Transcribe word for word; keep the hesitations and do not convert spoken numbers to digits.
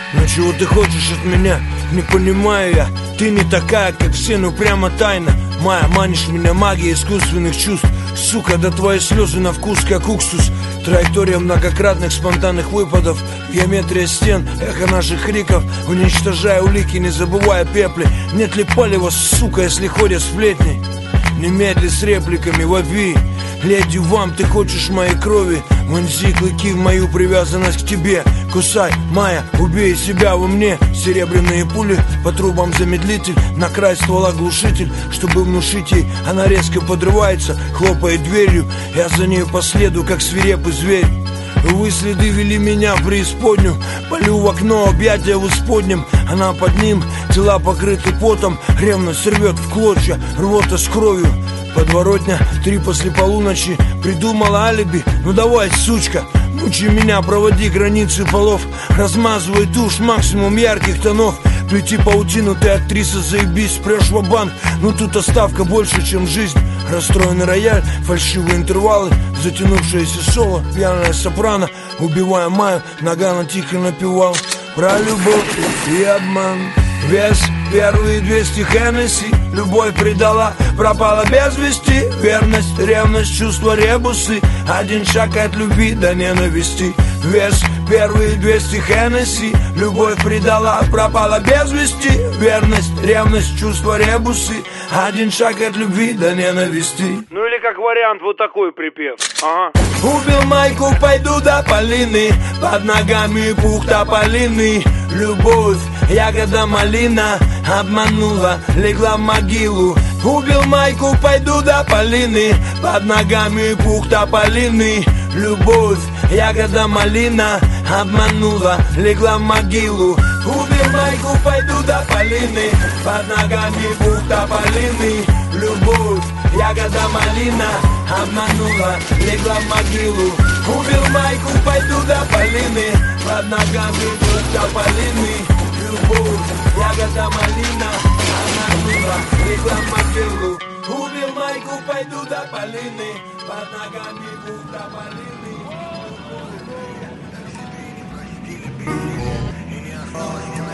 Но чего ты хочешь от меня? Не понимаю я. Ты не такая, как все, ну прямо тайна. Моя, манишь меня магией искусственных чувств. Сука, да твои слезы на вкус, как уксус. Траектория многократных спонтанных выпадов. Геометрия стен, эхо наших криков. Уничтожая улики, не забывая пепли. Нет ли палева, сука, если ходят сплетни? Немедли с репликами, вопи. Леди, вам, ты хочешь моей крови? Вонзи клыки в мою привязанность к тебе. Кусай, Майя, убей себя во мне. Серебряные пули, по трубам замедлитель. На край ствола глушитель, чтобы внушить ей. Она резко подрывается, хлопает дверью. Я за нею последую, как свирепый зверь. Вы следы вели меня в преисподнюю. Полю в окно, объятия в исподнем. Она под ним, тела покрыты потом. Ревность рвет в клочья, рвота с кровью. Подворотня, три после полуночи. Придумала алиби, ну давай, сучка. Мучи меня, проводи границы полов. Размазывай тушь, максимум ярких тонов. Плети паутину, ты актриса, заебись, спрешь ва-банк. Ну тут оставка больше, чем жизнь. Расстроенный рояль, фальшивые интервалы. Затянувшееся соло, пьяная сопрано. Убивая Майю, Нагано тихо напевал про любовь и обман. Вес первые двести Хеннесси. Любовь предала, пропала без вести. Верность, ревность, чувства, ребусы. Один шаг от любви до ненависти. Вес первые двести Хеннесси. Любовь предала, пропала без вести. Верность, ревность, чувства, ребусы. Один шаг от любви до ненависти. Ну или как вариант вот такой припев. Ага. Убил Майку, пойду до Полины. Под ногами пух тополиный. Любовь, ягода малина. Обманула, легла в могилу. Убил Майку, пойду до Полины. Под ногами пух тополиный. Любовь, ягода малина. Обманула, легла в могилу. Убил Майку, пойду до Полины. Под ногами пух тополиный. Любовь, ягода малина. Обманула, легла в могилу. Убил Майку, пойду до Полины. Под ногами пух тополиный. Любовь, ягода малина. Обманула, легла в могилу. Убил Майку, пойду до Полины. Под ногами пух тополиный.